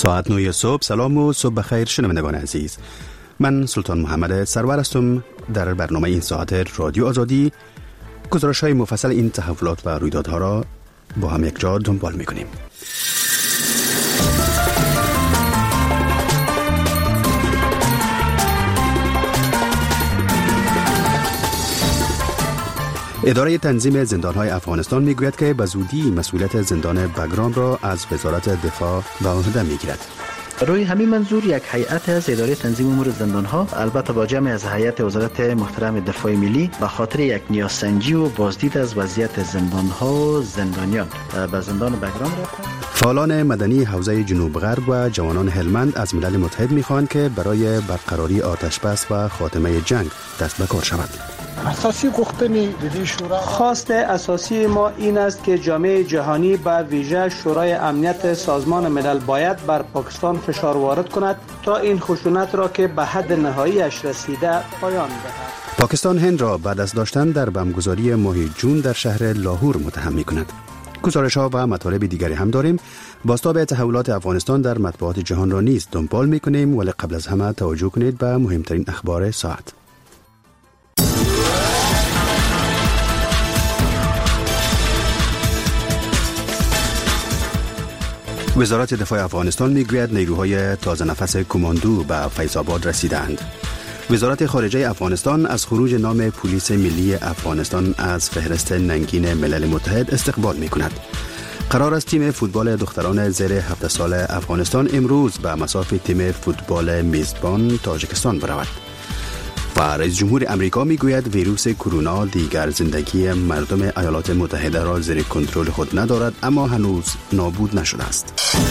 ساعت 9 صبح. سلام و صبح بخیر شنوندگان عزیز. من سلطان محمد سرور هستم. در برنامه این ساعت رادیو آزادی گزارش‌های مفصل این تحولات و رویدادها را با هم یک جا دنبال می‌کنیم. اداره تنظیم زندان‌های افغانستان میگوید که به زودی مسئولیت زندان بگرام را از وزارت دفاع به عهده میگیرد. روی همین منظور یک هیئت از اداره تنظیم امور زندان‌ها، البته با جمع از هیئت وزارت محترم دفاع ملی، به خاطر یک نیازسنجی و بازدید از وضعیت زندان‌ها و زندانیان به زندان بگرام رفتند. فعالان مدنی حوزه جنوب غرب و جوانان هلمند از ملل متحد می‌خواهند که برای برقراری آتش بس و خاتمه جنگ دست به کار شود. اساسی خواست اساسی ما این است که جامعه جهانی به ویژه شورای امنیت سازمان ملل باید بر پاکستان فشار وارد کند تا این خشونت را که به حد نهاییش رسیده پایان دهد. پاکستان هند را بعد از داشتن در بمبگذاری ماه جون در شهر لاهور متهم می‌کند. گزارش‌ها و مطالب دیگری هم داریم. بازتاب تحولات افغانستان در مطبوعات جهان را نیز دنبال می‌کنیم، ولی قبل از همه توجه کنید به مهمترین اخبار ساعت. وزارت دفاع افغانستان میگوید نیروهای تازه نفس کماندو به فیض‌آباد رسیدند. وزارت خارجه افغانستان از خروج نام پلیس ملی افغانستان از فهرست ننگین ملل متحد استقبال می‌کند. قرار است تیم فوتبال دختران زیر 17 سال افغانستان امروز به مصاف تیم فوتبال میزبان تاجیکستان برود. و رئیس جمهور امریکا میگوید ویروس کرونا دیگر زندگی مردم ایالات متحده را زیر کنترل خود ندارد، اما هنوز نابود نشده است.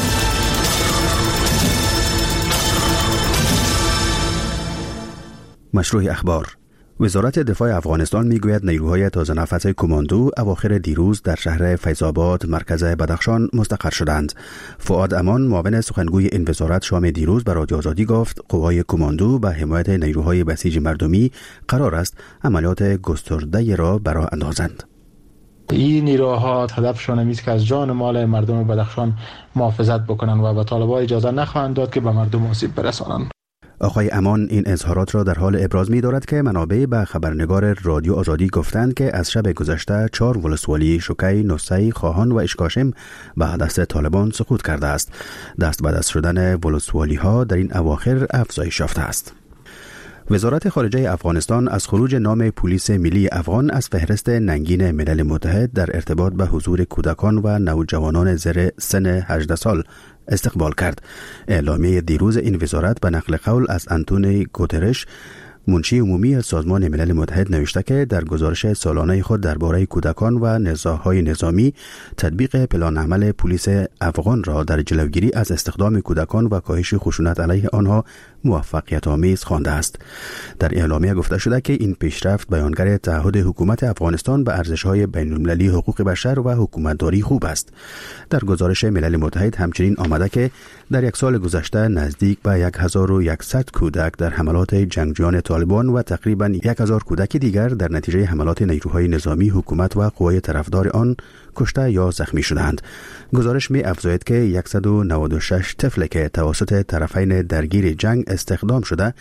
مشروع اخبار. وزارت دفاع افغانستان میگوید نیروهای تازه نفس کماندو اواخر دیروز در شهر فیض‌آباد مرکز بدخشان مستقر شدند. فؤاد امان معاون سخنگوی این وزارت شام دیروز به رادیو آزادی گفت قوای کماندو به حمایت نیروهای بسیج مردمی قرار است عملیات گسترده را براه اندازند. این نیروها هدفشان این است که از جان مال مردم بدخشان محافظت بکنند و به طالبان اجازه نخواهند داد که به مردم آسیب برسانند. آقای امان این اظهارات را در حال ابراز می دارد که منابع به خبرنگار رادیو آزادی گفتند که از شب گذشته 4 ولسوالی شوکی، نوسی، خواهان و اشکاشم به دست طالبان سقوط کرده است. دست به دست شدن ولسوالی ها در این اواخر افزایش یافته است. وزارت خارجه افغانستان از خروج نام پلیس ملی افغان از فهرست ننگین ملل متحد در ارتباط به حضور کودکان و نوجوانان زیر سن 18 سال استقبال کرد. اعلامیه دیروز این وزارت به نقل قول از آنتونیو گوترش، منشی عمومی سازمان ملل متحد، نوشته که در گزارش سالانه خود درباره کودکان و نزاع‌های نظامی تطبیق پلان عمل پلیس افغان را در جلوگیری از استخدام کودکان و کاهش خشونت علیه آنها موفقیت آمیز خوانده است. در اعلامیه گفته شده که این پیشرفت بیانگر تعهد حکومت افغانستان به ارزش‌های بین‌المللی حقوق بشر و حکومتداری خوب است. در گزارش ملل متحد همچنین آمده که در یک سال گذشته نزدیک به 1100 کودک در حملات جنگجویان طالبان و تقریباً 1000 کودک دیگر در نتیجه حملات نیروهای نظامی حکومت و قوای طرفدار آن کشته یا زخمی شدند. گزارش می افزاید که 196 طفل که توسط طرفین درگیر جنگ استخدام شده،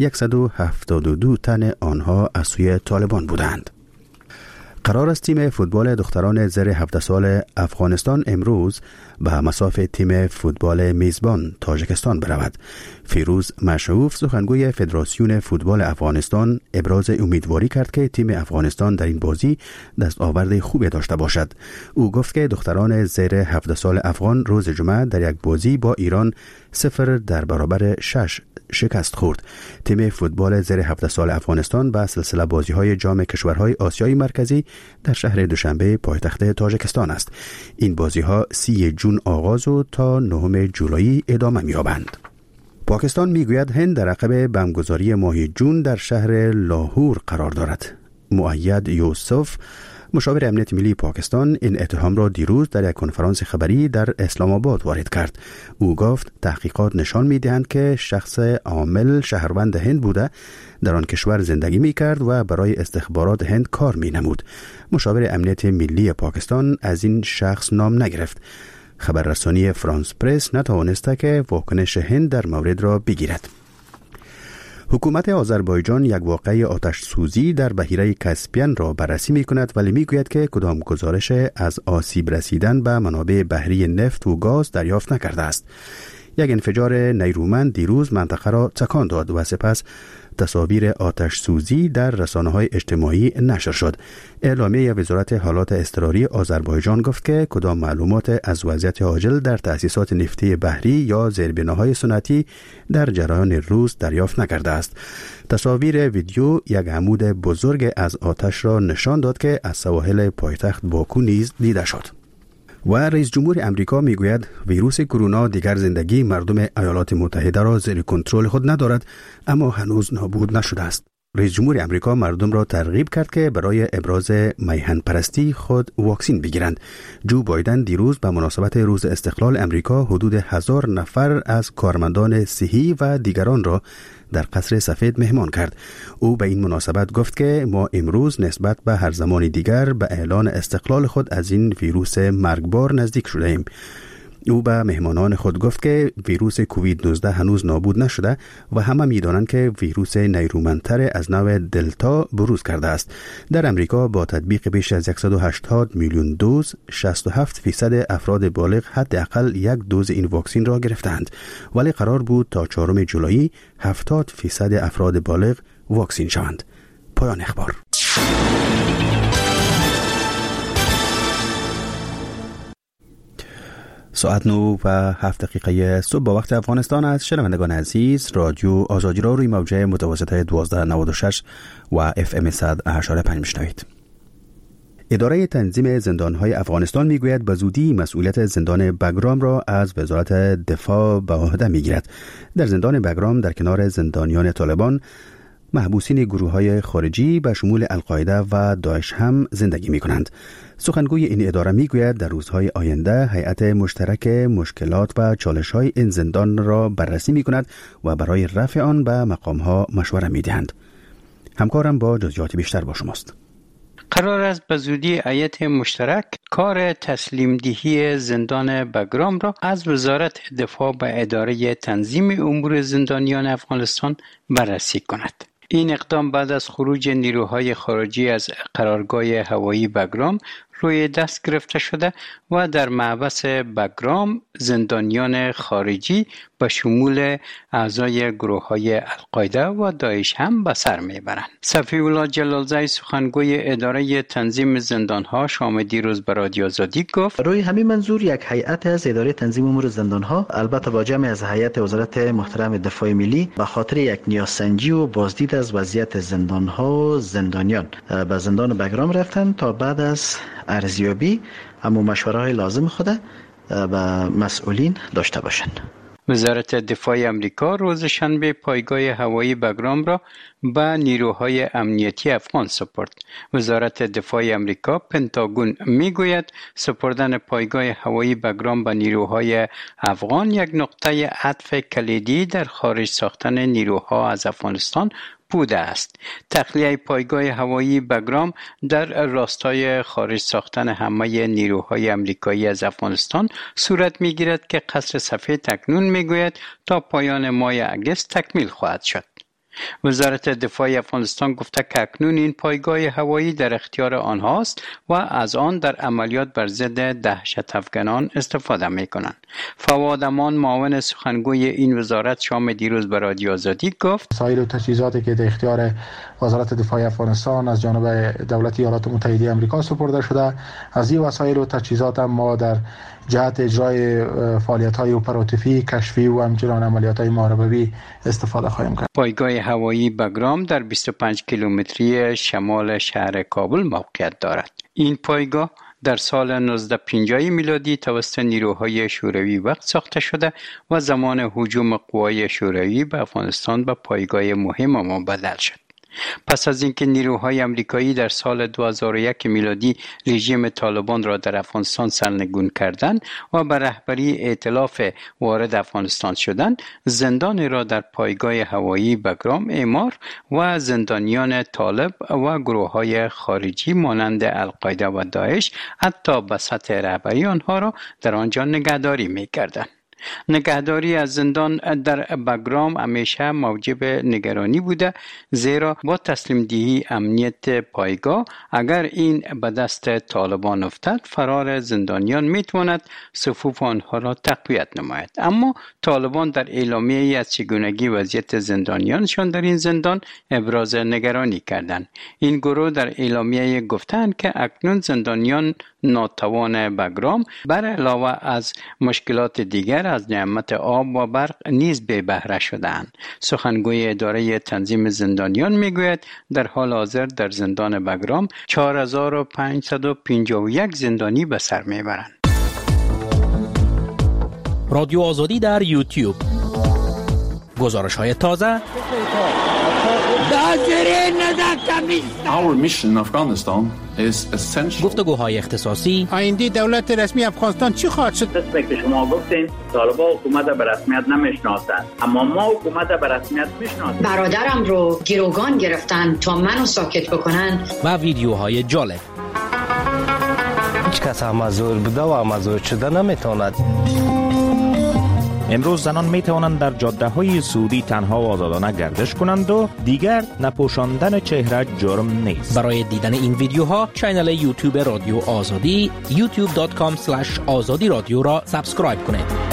172 تن آنها از سوی طالبان بودند. قرار است تیم فوتبال دختران زیر 17 سال افغانستان امروز به مصاف تیم فوتبال میزبان تاجیکستان برود. فیروز مشعوف، سخنگوی فدراسیون فوتبال افغانستان، ابراز امیدواری کرد که تیم افغانستان در این بازی دستاورد خوبی داشته باشد. او گفت که دختران زیر 17 سال افغان روز جمعه در یک بازی با ایران 0 در برابر 6 شکست خورد. تیم فوتبال زیر 17 سال افغانستان به سلسله بازی‌های جام کشورهای آسیای مرکزی در شهر دوشنبه پایتخت تاجیکستان است. این بازی‌ها 30 جون آغاز و تا 9 جولای ادامه می‌یابند. پاکستان میگوید هند در عقب بمبگذاری ماه جون در شهر لاهور قرار دارد. مؤید یوسف، مشاور امنیت ملی پاکستان، این اتهام را دیروز در یک کنفرانس خبری در اسلام آباد وارد کرد. او گفت تحقیقات نشان می‌دهند که شخص عامل شهروند هند بوده، در آن کشور زندگی می‌کرد و برای استخبارات هند کار می‌نمود. مشاور امنیت ملی پاکستان از این شخص نام نگرفت. خبررسانی فرانس پرس نتوانسته که واکنش هند در مورد را بگیرد. حکومت آذربایجان یک واقعه آتش سوزی در بحیره کاسپین را بررسی می کند ولی می گوید که کدام گزارش از آسیب رسیدن به منابع بحری نفت و گاز دریافت نکرده است. یک انفجار نیرومند دیروز منطقه را تکان داد و سپس تصاویر آتش سوزی در رسانه‌های اجتماعی نشر شد. اعلامیه وزارت حالات اضطراری آذربایجان گفت که کدام معلومات از وضعیت عاجل در تأسیسات نفتی بحری یا زیربناهای سنتی در جریان روز دریافت نکرده است. تصاویر ویدیو یک عمود بزرگ از آتش را نشان داد که از سواحل پایتخت باکو نیز دیده شد. و رئیس جمهور امریکا میگوید ویروس کرونا دیگر زندگی مردم ایالات متحده را زیر کنترل خود ندارد، اما هنوز نابود نشده است. رئیس جمهور امریکا مردم را ترغیب کرد که برای ابراز میهن پرستی خود واکسین بگیرند. جو بایدن دیروز به مناسبت روز استقلال امریکا حدود 1000 نفر از کارمندان صحی و دیگران را در قصر سفید مهمان کرد. او به این مناسبت گفت که ما امروز نسبت به هر زمان دیگر به اعلان استقلال خود از این ویروس مرگبار نزدیک شده ایم. او به مهمانان خود گفت که ویروس کووید 19 هنوز نابود نشده و همه می‌دانند که ویروس نیرومندتر از نوع دلتا بروز کرده است. در امریکا با تطبیق بیش از 180 میلیون دوز 67% افراد بالغ حداقل یک دوز این واکسن را گرفتند، ولی قرار بود تا 4 جولای 70% افراد بالغ واکسن شوند. پایان اخبار. ساعت 9 و 7 دقیقه صبح با وقت افغانستان است. شنوندگان عزیز، رادیو آزادی را روی موجه متوسط 1296 و FM 100.5 میشنوید. اداره تنظیم زندانهای افغانستان میگوید به زودی مسئولیت زندان بگرام را از وزارت دفاع به عهده میگیرد. در زندان بگرام در کنار زندانیان طالبان، محبوسین گروه‌های خارجی به شمول القاعده و داعش هم زندگی می‌کنند. سخنگوی این اداره میگوید در روزهای آینده هیئت مشترک مشکلات و چالش‌های این زندان را بررسی می‌کند و برای رفع آن به مقام‌ها مشوره می‌دهند. همکارم با جزئیات بیشتر با شماست. قرار است به زودی هیئت مشترک کار تسلیم دهی زندان بگرام را از وزارت دفاع به اداره تنظیم امور زندانیان افغانستان بررسی کند. این اقدام بعد از خروج نیروهای خارجی از قرارگاه هوایی بگرام روی دست گرفته شده و در محبس بگرام زندانیان خارجی به شمول اعضای گروه‌های القاعده و داعش هم به سر میبرند. صفی الله جلالزی سخنگوی اداره تنظیم زندانها شام دیروز به رادیو آزادی گفت روی همین منظور یک هیئت از اداره تنظیم امور زندانها، البته با جمع از هیئت وزارت محترم دفاع ملی، به خاطر یک نیازسنجی و بازدید از وضعیت زندانها و زندانیان به زندان بگرام رفتند تا بعد از ارزیابی اما مشوره‌های لازم خود به مسئولین داشته باشند. وزارت دفاع امریکا روز شنبه پایگاه هوایی بگرام را به نیروهای امنیتی افغان سپرد. وزارت دفاع امریکا پنتاگون میگوید سپردن پایگاه هوایی بگرام به نیروهای افغان یک نقطه عطف کلیدی در خارج ساختن نیروها از افغانستان بوده است. تخلیه پایگاه هوایی بگرام در راستای خارج ساختن همه نیروهای امریکایی از افغانستان صورت می‌گیرد که قصر سفید اکنون میگوید تا پایان ماه اگست تکمیل خواهد شد. وزارت دفاع افغانستان گفته که اکنون این پایگاه هوایی در اختیار آنهاست و از آن در عملیات بر ضد دهشت افغانان استفاده می‌کنند. فواد امان معاون سخنگوی این وزارت شام دیروز به رادیو آزادی گفت وسایل و تجهیزاتی که در اختیار وزارت دفاع افغانستان از جانب دولت ایالات متحده آمریکا سپرده شده، از این وسایل و تجهیزات ما در جهت اجرای فعالیت‌های اپراتیوی، کشفی و همچنین عملیات‌های محاربه‌ای استفاده خواهیم کرد. پایگاه هوایی بگرام در 25 کیلومتری شمال شهر کابل موقعیت دارد. این پایگاه در سال 1950 میلادی توسط نیروهای شوروی وقت ساخته شده و زمان هجوم قوای شوروی به افغانستان به پایگاه مهم مبدل شد. پس از اینکه نیروهای آمریکایی در سال 2001 میلادی رژیم طالبان را در افغانستان سرنگون کردند و به رهبری ائتلاف وارد افغانستان شدند، زندان را در پایگاه هوایی بگرام اعمار و زندانیان طالب و گروه‌های خارجی مانند القاعده و داعش حتی به سطح رهبری آنها را در آنجا نگهداری می‌کردند. نگهداری از زندان در بگرام همیشه موجب نگرانی بوده، زیرا با تسلیم دهی امنیت پایگاه اگر این به دست طالبان افتد، فرار زندانیان میتواند صفوف آنها را تقویت نماید. اما طالبان در اعلامیه‌ای از چگونگی وضعیت زندانیانشان در این زندان ابراز نگرانی کردند. این گروه در اعلامیه گفتند که اکنون زندانیان ناتوان بگرام بر علاوه از مشکلات دیگر از نعمت آب و برق نیز بی بهره شدند. سخنگوی اداره تنظیم زندانیان میگوید در حال حاضر در زندان بگرام 4551 زندانی به سر میبرند. رادیو آزادی در یوتیوب. گزارش‌های تازه. Our mission in Afghanistan is essential. گفتگوهای اختصاصی. آینده دولت رسمی افغانستان چی خواهد شد؟ قسمی که شما گفتین طالبان حکومت به رسمیت نمیشناسند، اما ما حکومت به رسمیت میشناسیم. برادرم رو گروگان گرفتن تا منو ساکت بکنن. و ویدیوهای جالب. هیچ کس مزور بوده و مزور شده نمیتواند. امروز زنان می توانند در جاده های سعودی تنها و آزادانه گردش کنند و دیگر نپوشاندن چهره جرم نیست. برای دیدن این ویدیوها کانال یوتیوب رادیو آزادی youtube.com/azadi رادیو را سابسکرایب کنید.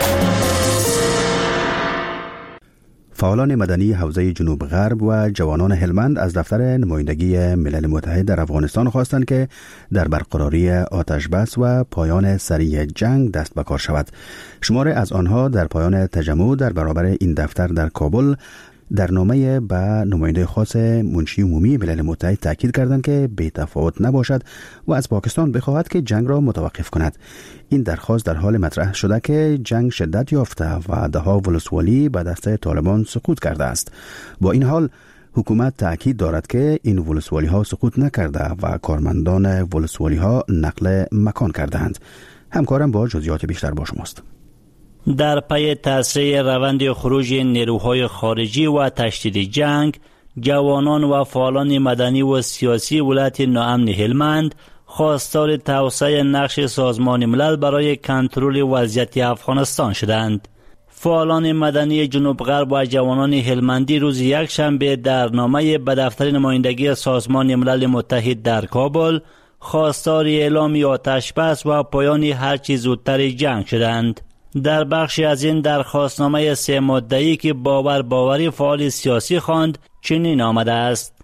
فعالان مدنی حوزه جنوب غرب و جوانان هلمند از دفتر نمایندگی ملل متحد در افغانستان خواستند که در برقراری آتش بس و پایان سریع جنگ دست به کار شود. شماری از آنها در پایان تجمع در برابر این دفتر در کابل در نامه به نماینده خاص منشی عمومی ملل متحد تاکید کردند که بی‌تفاوت نباشد و از پاکستان بخواهد که جنگ را متوقف کند. این درخواست در حال مطرح شده که جنگ شدت یافته و ده‌ها ولسوالی به دست طالبان سقوط کرده است. با این حال حکومت تاکید دارد که این ولسوالی ها سقوط نکرده و کارمندان ولسوالی ها نقل مکان کردند. همکارم با جزئیات بیشتر با شماست. در پی تسریع روند خروج نیروهای خارجی و تشدید جنگ، جوانان و فعالان مدنی و سیاسی ولایت ناامن هلمند خواستار توسعه نقش سازمان ملل برای کنترل وضعیت افغانستان شدند. فعالان مدنی جنوب غرب و جوانان هلمندی روز یکشنبه در نامه به دفتر نمایندگی سازمان ملل متحد در کابل خواستار اعلام آتش بس و پایان هر چه زودتر جنگ شدند. در بخشی از این درخواستنامه 3 ماده‌ای که باوری فعال سیاسی خواند چنین آمده است: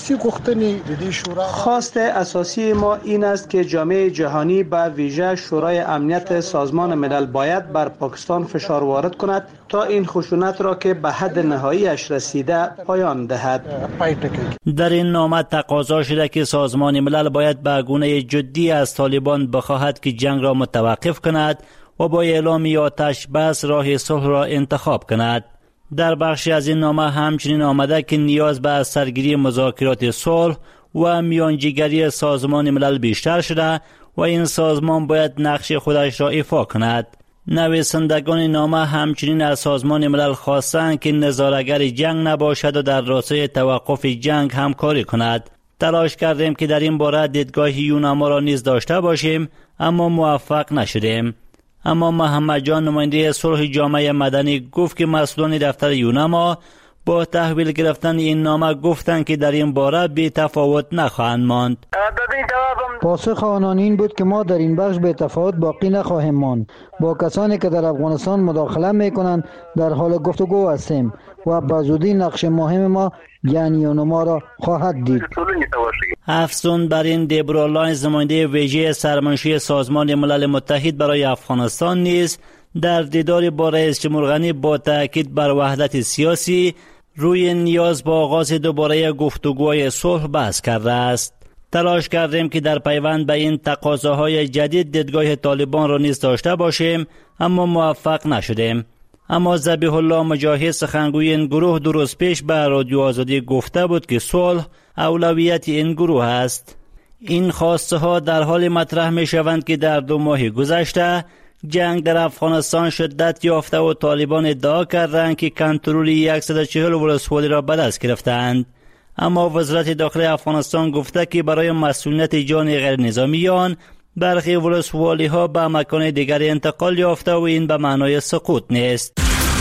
خواست اساسی ما این است که جامعه جهانی به ویژه شورای امنیت سازمان ملل باید بر پاکستان فشار وارد کند تا این خشونت را که به حد نهاییش رسیده پایان دهد. در این نامه تقاضا شده که سازمان ملل باید به گونه جدی از طالبان بخواهد که جنگ را متوقف کند و با اعلام آتش بس راه صلح را انتخاب کند. در بخشی از این نامه همچنین آمده که نیاز به سرگیری مذاکرات صلح و میانجیگری سازمان ملل بیشتر شده و این سازمان باید نقش خودش را ایفا کند. نویسندگان نامه همچنین از سازمان ملل خواستند که نظاره‌گر جنگ نباشد و در راستای توقف جنگ همکاری کند. تلاش کردیم که در این باره دیدگاه یونما را نیز داشته باشیم، اما موفق نشدیم. اما محمد جان نماینده صلح جامعه مدنی گفت که مسئولان دفتر یونما با تحویل گرفتن این نامه گفتند که در این باره بی تفاوت نخواهند ماند. پاسخ آنان این بود که ما در این بخش بی تفاوت باقی نخواهیم ماند. با کسانی که در افغانستان مداخله میکنند در حال گفتگو هستیم و به زودی نقش مهم ما یعنی یونما را خواهد دید. افزون بر این دبرا لاینز نماینده ویژه سرمنشی سازمان ملل متحد برای افغانستان نیز در دیداری با رئیس جمهور غنی با تاکید بر وحدت سیاسی روی نیاز با آغاز دوباره گفتگوهای صلح بحث کرده است. تلاش کردیم که در پیوند به این تقاضاهای جدید دیدگاه طالبان را نیز داشته باشیم، اما موفق نشدیم. اما ذبیح الله مجاهد سخنگوی این گروه دو روز پیش به رادیو آزادی گفته بود که صلح اولویت این گروه است. این خواسته ها در حال مطرح می شوند که در 2 ماه گذشته جنگ در افغانستان شدت یافته و طالبان ادعا کردند که کنترل 140 ولسوالی را به دست گرفتند. اما وزارت داخلی افغانستان گفته که برای مسئولیت جان غیر نظامیان برخی ولسوالی ها به مکان دیگر انتقال یافته و این به معنای سقوط نیست.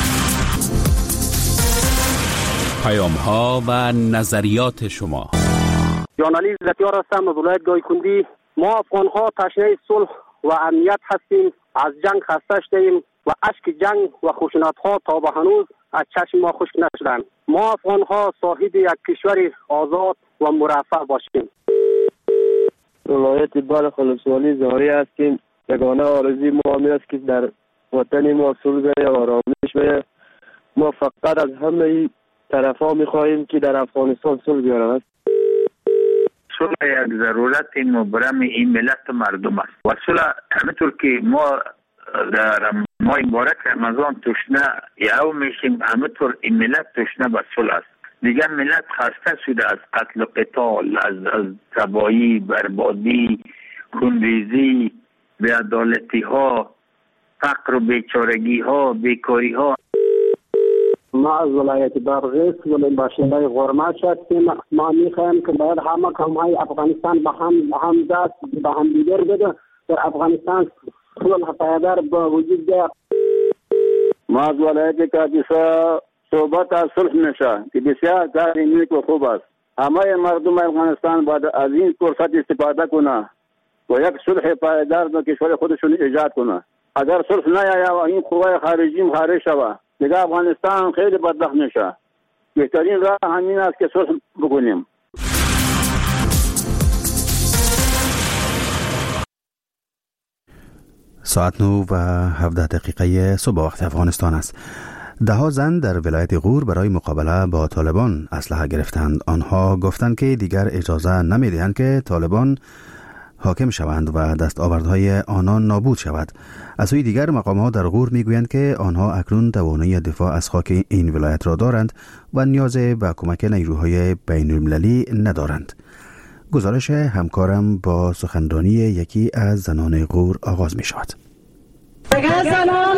پیام ها و نظریات شما. جانعلی زتیار هستم از ولایت گایکندی. ما افغان ها تشنه صلح و امنیت هستیم. از جنگ خسته شدیم و اشک جنگ و خشونت ها تا به هنوز از چشم ما خشک نشدند. ما افغان ها صاحب یک کشور آزاد و مرفه باشیم. ولایت بلخ ولسوالی زاری هستیم. یگانه آرزوی ما همین است که در وطن ما صلح و آرامش بشه. ما فقط از همه طرفا می‌خواهیم که در افغانستان صلح بیارند. صلح یک ضرورت مبرم این ملت و مردم است و صلح همینطور که ما در ماه مبارک رمضان تشنه یهو میشیم، همینطور این ملت تشنه به صلح است. دیگر ملت خسته شده از قتل و قتال، از تباهی، بربادی، خونریزی، بی‌عدالتی ها، فقر و بیچارگی ها، بیکاری ها. ما از ولایت بادغیس ولی باشنده غرماش هستیم. ما میخوایم که باید همه قوم‌های افغانستان به هم دست به هم دیگر بده در افغانستان صلح پایدار به وجود بیاد. ما از ولایت کاپیسا صحبت از صلح میشه که بسیار کار نیک و خوب است. همه مردم افغانستان باید از این فرصت استفاده کنه و یک صلح پایدار در کشور خودشون ایجاد کنه. اگر صلح نیاید و این قوای خارجی خارج شود دیگه افغانستان خیلی بدبخت میشه. بهترین راه همین است که صلح بکنیم. ساعت 9 و 17 دقیقه صبح وقت افغانستان است. 10 زن در ولایت غور برای مقابله با طالبان اسلحه گرفتند. آنها گفتند که دیگر اجازه نمیدهند که طالبان حاکم شوند و دستاوردهای آنان نابود شود. از سوی دیگر مقام‌ها در غور میگویند که آنها اکنون توانایی دفاع از خاک این ولایت را دارند و نیاز به کمک نیروهای بین‌المللی ندارند. گزارش همکارم با سخنرانی یکی از زنان غور آغاز می شود. اگر زنان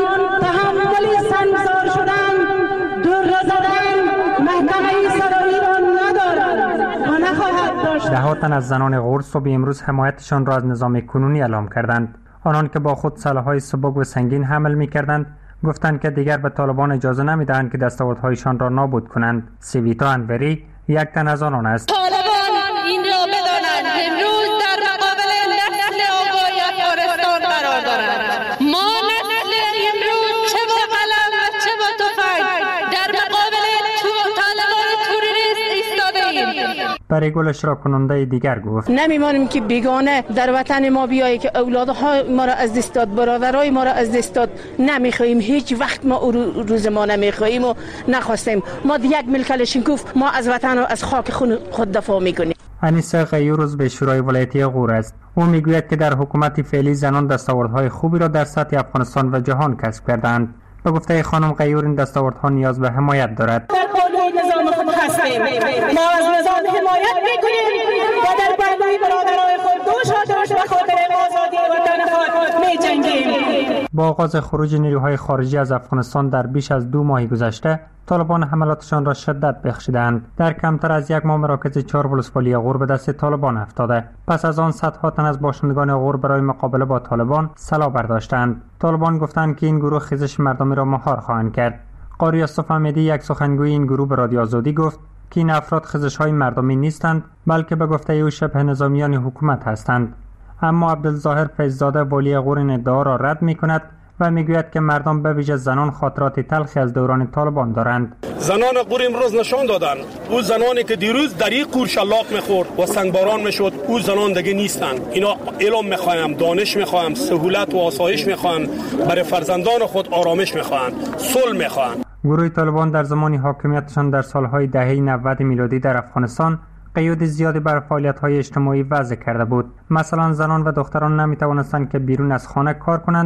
تحمل سنگسار شدن، دور زدن، محکمه سرایی را ندارند و نخواهد داشت. ده تن از زنان غور صبح امروز حمایتشان را از نظام کنونی اعلام کردند. آنان که با خود سلاح‌های سبک و سنگین حمل می‌کردند گفتند که دیگر به طالبان اجازه نمی‌دهند که دستاوردهایشان را نابود کنند. سویتا انوری یک تن از آنان است. طالبان این را بدانند امروز در مقابل نسل آقای افغانستان قرار دارند. ما نسل امروز چه با قلم و چه با تفنگ در مقابل طالبان تروریست ایستاده‌ایم. برای گل اشتراک کننده دیگر گفت نمیمانیم که بیگانه در وطن ما بیایی که اولادها ما را از دست داد، برادرای ما را از دست داد. نمیخوایم، هیچ وقت ما روز ما نمیخوایم و نخواستیم. ما یک ملکلشینکوف ما از وطن و از خاک خود دفاع میکنیم. انیسه غیوروز به شورای ولایتی غور است. او میگوید که در حکومت فعلی زنان دستاوردهای خوبی را در سطح افغانستان و جهان کسب کردند. به گفته خانم غیور این دستاوردها نیاز به حمایت دارد. در پایگاه نظام خود هستیم. ما از نظام حمایت میکنیم و در پایگاه برادرای خود دوش به خاطر آزادی وطن خود میجنگیم. با آغاز خروج نیروهای خارجی از افغانستان در بیش از 2 ماه گذشته، طالبان حملاتشان را شدت بخشیدند. در کمتر از 1 ماه مراکز 4 ولسوالی غور به دست طالبان افتاده. پس از آن صدها تن از باشندگان غور برای مقابله با طالبان سلاح برداشتند. طالبان گفتند که این گروه خیزش مردمی را مهار خواهند کرد. قاری یوسف احمدی یک سخنگوی این گروه به رادیو آزادی گفت که این افراد خیزش‌های مردمی نیستند، بلکه به گفته او شبه نظامیان حکومت هستند. اما عبدالظاهر فیض‌زاده والی غور این ادعا را رد می‌کند و میگوید که مردم به ویژه زنان خاطرات تلخی از دوران طالبان دارند. زنان غور امروز نشان دادند او زنانی که دیروز در این غور شلاق میخورد و سنگباران میشد او زنان دیگه نیستند. اینا علم میخوایم، دانش میخوایم، سهولت و آسایش میخوایم، برای فرزندان خود آرامش میخوایم، صلح میخوایم. گروه طالبان در زمان حاکمیتشان در سالهای دهه 90 میلادی در افغانستان قیود زیادی بر فعالیت‌های اجتماعی وضع کرده بود. مثلا زنان و دختران نمی‌توانستند که بیرون از خانه کار کنند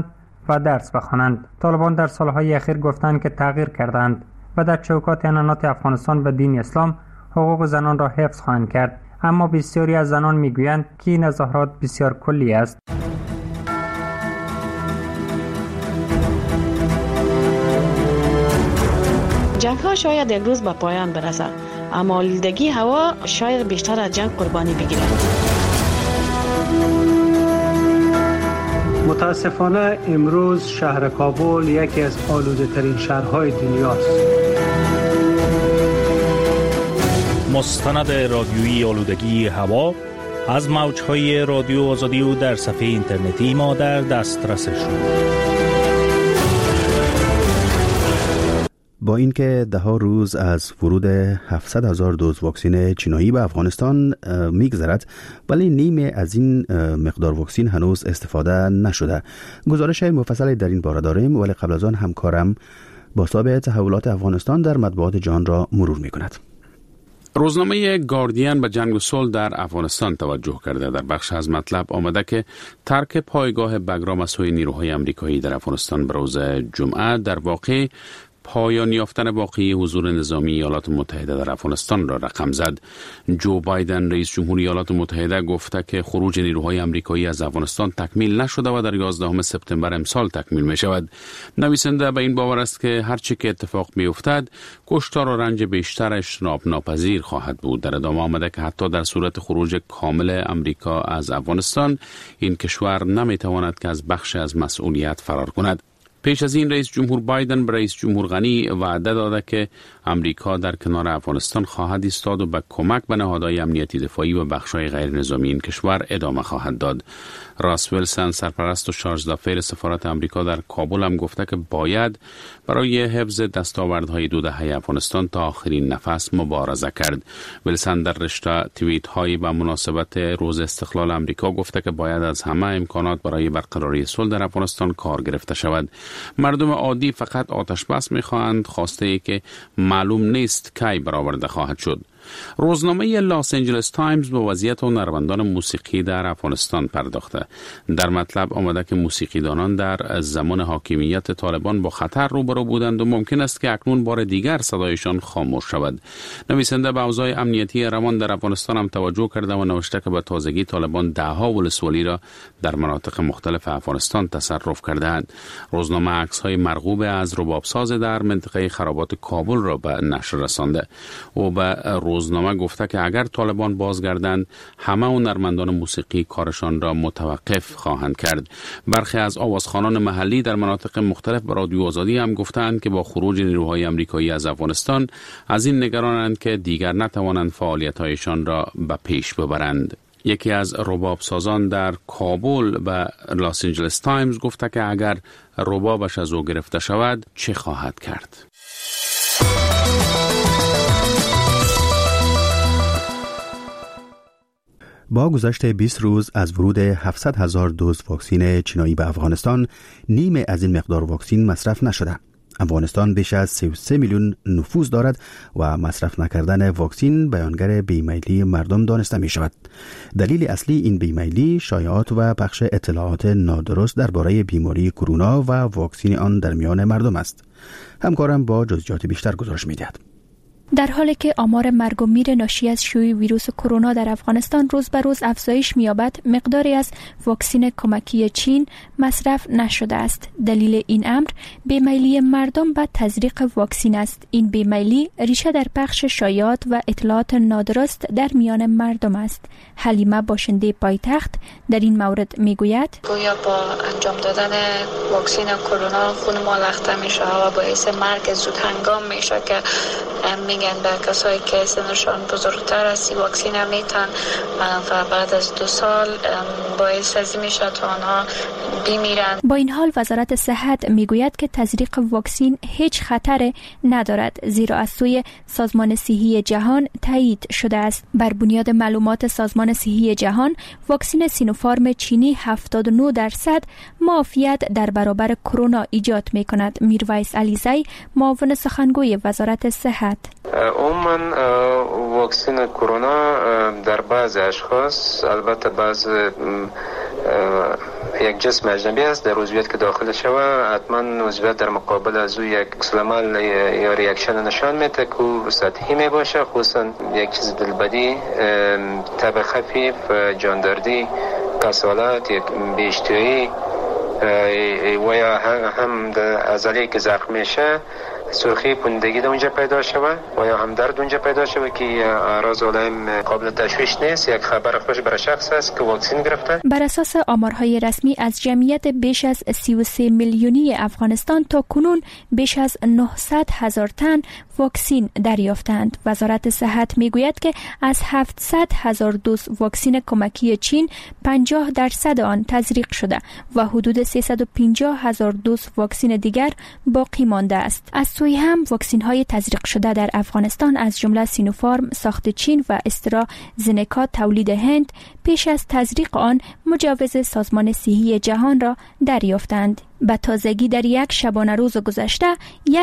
و درس بخوانند. طالبان در سالهای اخیر گفتند که تغییر کردند و در چوکات اعلانات افغانستان به دین اسلام حقوق زنان را حفظ خواهند کرد، اما بسیاری از زنان میگویند که این اظهارات بسیار کلی است. جنگ ها شاید یک روز به پایان برسد، اما آلودگی هوا شاید بیشتر از جنگ قربانی بگیرد. متاسفانه امروز شهر کابل یکی از آلوده ترین شهرهای دنیاست. مستند رادیویی آلودگی هوا از موجهای رادیو آزادی و در صفحه اینترنتی ما در دسترس شد. با اینکه ده ها روز از ورود 700,000 دوز واکسن چینایی به افغانستان میگذرد، ولی نیمه از این مقدار واکسن هنوز استفاده نشده. گزارش مفصلی در این باره داریم، ولی قبل از آن همکارم با سابقه تحولات افغانستان در مطبوعات جهان را مرور میکند. روزنامه گاردین به جنگ و صلح در افغانستان توجه کرده. در بخش از مطلب آمده که ترک پایگاه بگرام از سوی نیروهای آمریکایی در افغانستان به روز جمعه در واقع پایان یافتن واقعی حضور نظامی ایالات متحده در افغانستان را رقم زد. جو بایدن رئیس جمهور ایالات متحده گفته که خروج نیروهای آمریکایی از افغانستان تکمیل نشده و در 11 سپتامبر امسال تکمیل می شود. نویسنده به این باور است که هر چه که اتفاق می افتد، کشتار و رنج بیشتر اجتناب ناپذیر خواهد بود. در ادامه آمده که حتی در صورت خروج کامل آمریکا از افغانستان، این کشور نمی تواند که از بخش از مسئولیت فرار کند. پیش از این رئیس جمهور بایدن به رئیس جمهور غنی وعده داده که آمریکا در کنار افغانستان خواهد ایستاد و به کمک به نهادهای امنیتی دفاعی و بخش‌های غیر نظامی این کشور ادامه خواهد داد. راس ویلسون سرپرست و شارژ دافیر سفارت آمریکا در کابل هم گفته که باید برای حفظ دستاوردهای 2 دهه افغانستان تا آخرین نفس مبارزه کرد. ویلسون در رشته توییت هایی به مناسبت روز استقلال آمریکا گفته که باید از همه امکانات برای برقراری صلح در افغانستان کار گرفته شود. مردم عادی فقط آتش بس می‌خواهند، خواسته ای که معلوم نیست کی برآورده خواهد شد. روزنامه لاس آنجلس تایمز به وضعیت هنرمندان موسیقی در افغانستان پرداخته. در مطلب آمده که موسیقیدانان در زمان حاکمیت طالبان با خطر روبرو بودند و ممکن است که اکنون بار دیگر صدایشان خاموش شود. نویسنده به اوضاع امنیتی روان در افغانستان هم توجه کرده و نوشته که به تازگی طالبان 10 ولسوالی را در مناطق مختلف افغانستان تصرف کردند. روزنامه عکس‌های مرغوب از ربابساز در منطقه خرابات کابل را به نشر رسانده و به روزنامه گفته که اگر طالبان بازگردند، همه هنرمندان موسیقی کارشان را متوقف خواهند کرد. برخی از آوازخوانان محلی در مناطق مختلف به رادیو آزادی هم گفتند که با خروج نیروهای آمریکایی از افغانستان از این نگرانند که دیگر نتوانند فعالیت‌هایشان را به پیش ببرند. یکی از رباب سازان در کابل به لاس آنجلس تایمز گفته که اگر ربابش از او گرفته شود چه خواهد کرد؟ با گذشت 20 روز از ورود 700,000 دوز واکسن چینایی به افغانستان، نیمه از این مقدار واکسن مصرف نشده. افغانستان بیش از 33 میلیون نفوس دارد و مصرف نکردن واکسن بیانگر بیمیلی مردم دانسته می شود. دلیل اصلی این بیمیلی شایعات و پخش اطلاعات نادرست درباره بیماری کرونا و واکسن آن در میان مردم است. همکارم با جزئیات بیشتر گزارش می دهد. در حالی که آمار مرگ و میر ناشی از شیوع ویروس کرونا در افغانستان روز به روز افزایش می‌یابد، مقداری از واکسن کمکی چین مصرف نشده است. دلیل این امر بیمیلی مردم به تزریق واکسن است. این بیمیلی ریشه در پخش شایعات و اطلاعات نادرست در میان مردم است. حلیمه باشنده پایتخت در این مورد میگوید: گویا با انجام دادن واکسن کرونا خون ما لخته میشه و باعث مرگ زود هنگام میشه که میگن به کسایی که سنشان بزرگتر است واکسن میتن و بعد از 2 سال باعث از میشه تا آنها بمیرن. با این حال وزارت صحت میگوید که تزریق واکسن هیچ خطر ندارد، زیرا از سوی سازمان صحی جهان تایید شده است. بر بنیاد معلومات سازمان صحی جهان، واکسن سینوفارم چینی 79% معافیت در برابر کرونا ایجاد میکند. میرویس علیزی، معاون سخنگوی وزارت صحت: عموما واکسن کرونا در بعض اشخاص، البته بعض یک جسم اجنبی است در عضویت که داخل شود حتما عضویت در مقابل از او یک عمل یا ریاکشن نشان میده که سطحی می باشه، خصوصا یک چیز دلبدی، تب خفیف، جاندردی، کسالت، یک بیشتری و یا هم عضله که زخم میشه سرخی پوندگی در اونجا پیدا شود و یا هم درد اونجا پیدا شود که اعراض علائم قابل تشویش نیست. یک خبر خوش برای شخص است که واکسن گرفته. بر اساس آمارهای رسمی از جمعیت بیش از 33 میلیونی افغانستان تا کنون بیش از 900,000 تن واکسن دریافتند. وزارت صحت میگوید که از 700,000 دوز واکسن کمکی چین 50% آن تزریق شده و حدود 350,000 دوز واکسن دیگر باقی مانده است. از سوی هم واکسن های تزریق شده در افغانستان از جمله سینوفارم ساخت چین و استرازنکا تولید هند پیش از تزریق آن مجوز سازمان صحی جهان را دریافتند. به تازگی در یک شبانه روز گذشته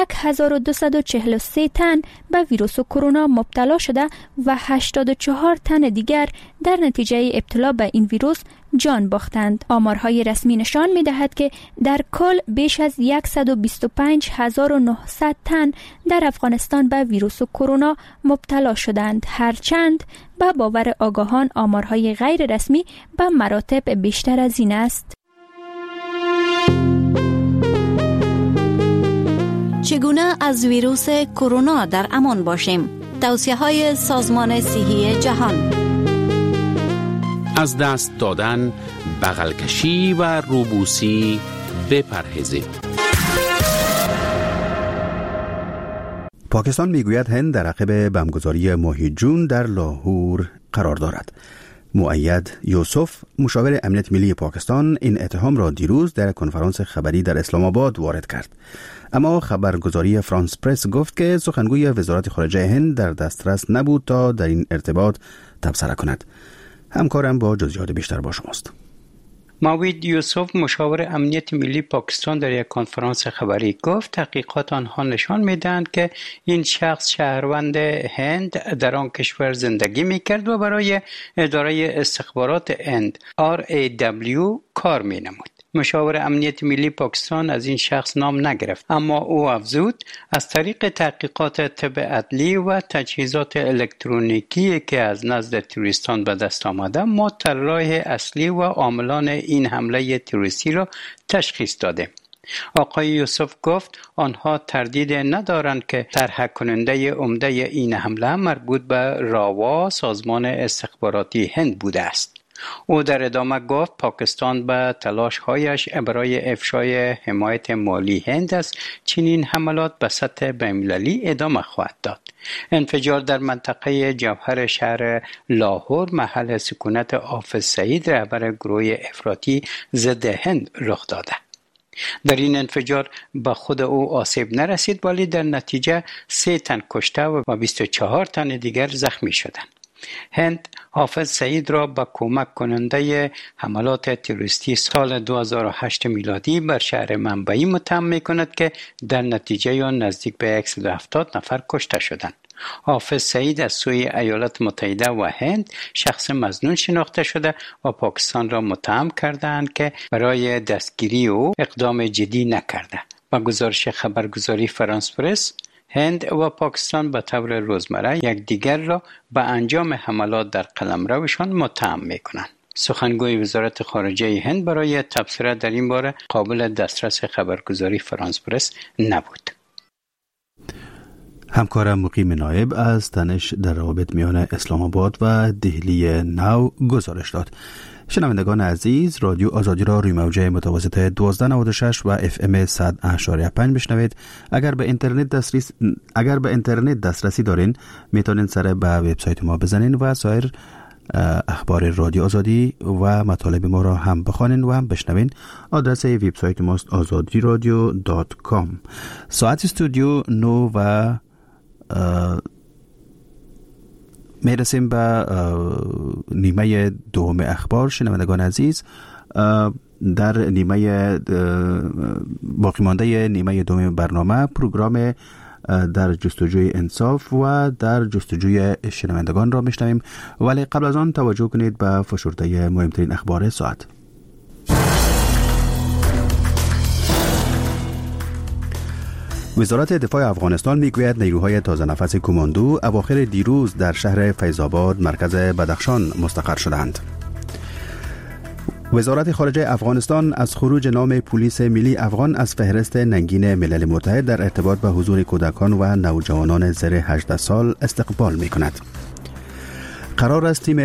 1243 تن به ویروس کرونا مبتلا شده و 84 تن دیگر در نتیجه ابتلا به این ویروس جان باختند. آمارهای رسمی نشان می‌دهد که در کل بیش از 125,900 تن در افغانستان به ویروس کرونا مبتلا شدند، هرچند به باور آگاهان آمارهای غیر رسمی به مراتب بیشتر از این است. چگونه از ویروس کرونا در امان باشیم؟ توصیه‌های سازمان صحی جهان. از دست دادن، بغل کشی و روبوسی بپرهیزید. پاکستان میگوید هند در عقب بمبگذاری ماه جون در لاهور قرار دارد. مؤید یوسف مشاور امنیت ملی پاکستان این اتهام را دیروز در کنفرانس خبری در اسلام آباد وارد کرد. اما خبرگزاری فرانس پرس گفت که سخنگوی وزارت خارجه هند در دسترس نبود تا در این ارتباط تبصره کند. همکارم با جزئیات بیشتر با شماست. مؤید یوسف مشاور امنیت ملی پاکستان در یک کنفرانس خبری گفت تحقیقات آنها نشان می‌دهند که این شخص شهروند هند در آن کشور زندگی می‌کرد و برای اداره استخبارات هند RAW کار می‌نمود. مشاور امنیت ملی پاکستان از این شخص نام نگرفت، اما او افزود از طریق تحقیقات طب عدلی و تجهیزات الکترونیکی که از نزد تروریستان به دست آمده ما طراح اصلی و عاملان این حمله تروریستی را تشخیص دادیم. آقای یوسف گفت آنها تردید ندارند که طرح کننده عمده این حمله مربوط به راوا سازمان استخباراتی هند بوده است. او در ادامه گفت پاکستان به تلاش‌هایش برای افشای حمایت مالی هند است چنین حملات به سطح بین‌المللی ادامه خواهد داد. انفجار در منطقه جوهر شهر لاهور محل سکونت حافظ سعید رهبر گروه افراطی ضد هند رخ داده. در این انفجار به خود او آسیب نرسید ولی در نتیجه 3 تن کشته و 24 تن دیگر زخمی شدند. هند حافظ سعید را به کمک کننده حملات تروریستی سال 2008 میلادی بر شهر منبعی متهم می‌کند که در نتیجه آن نزدیک به 170 نفر کشته شدند. حافظ سعید از سوی ایالات متحده و هند شخص مظنون شناخته شده و پاکستان را متهم کردند که برای دستگیری او اقدام جدی نکرده. با گزارش خبرگزاری فرانس پرس، هند و پاکستان به طور روزمره یکدیگر را به انجام حملات در قلمروشان متهم می‌کنند. سخنگوی وزارت خارجه هند برای تبصره در این باره قابل دسترس خبرگزاری فرانس پرس نبود. همکارم مقیم نایب از تنش در روابط میان اسلام آباد و دهلی نو گزارش داد. شنوندگان عزیز، رادیو آزادی را روی موجه متوسط 1296 و FM 100.5 بشنوید. اگر به اینترنت دسترسی دارین میتونین سر به وبسایت ما بزنین و سایر اخبار رادیو آزادی و مطالب ما را هم بخوانین و هم بشنوین. آدرس وبسایت ماست azadiradio.com. ساعت استودیو 9 و میرسیم به نیمه دوم اخبار. شنوندگان عزیز، در نیمه باقی مانده نیمه دوم برنامه پروگرام در جستجوی انصاف و در جستجوی شنوندگان را میشنویم، ولی قبل از آن توجه کنید به فشرده مهمترین اخبار ساعت. وزارت دفاع افغانستان میگوید نیروهای تازه نفس کماندو اواخر دیروز در شهر فیض‌آباد مرکز بدخشان مستقر شدند. وزارت خارجه افغانستان از خروج نام پلیس ملی افغان از فهرست ننگین ملل متحد در ارتباط به حضور کودکان و نوجوانان زیر 18 سال استقبال می کند. قرار است تیم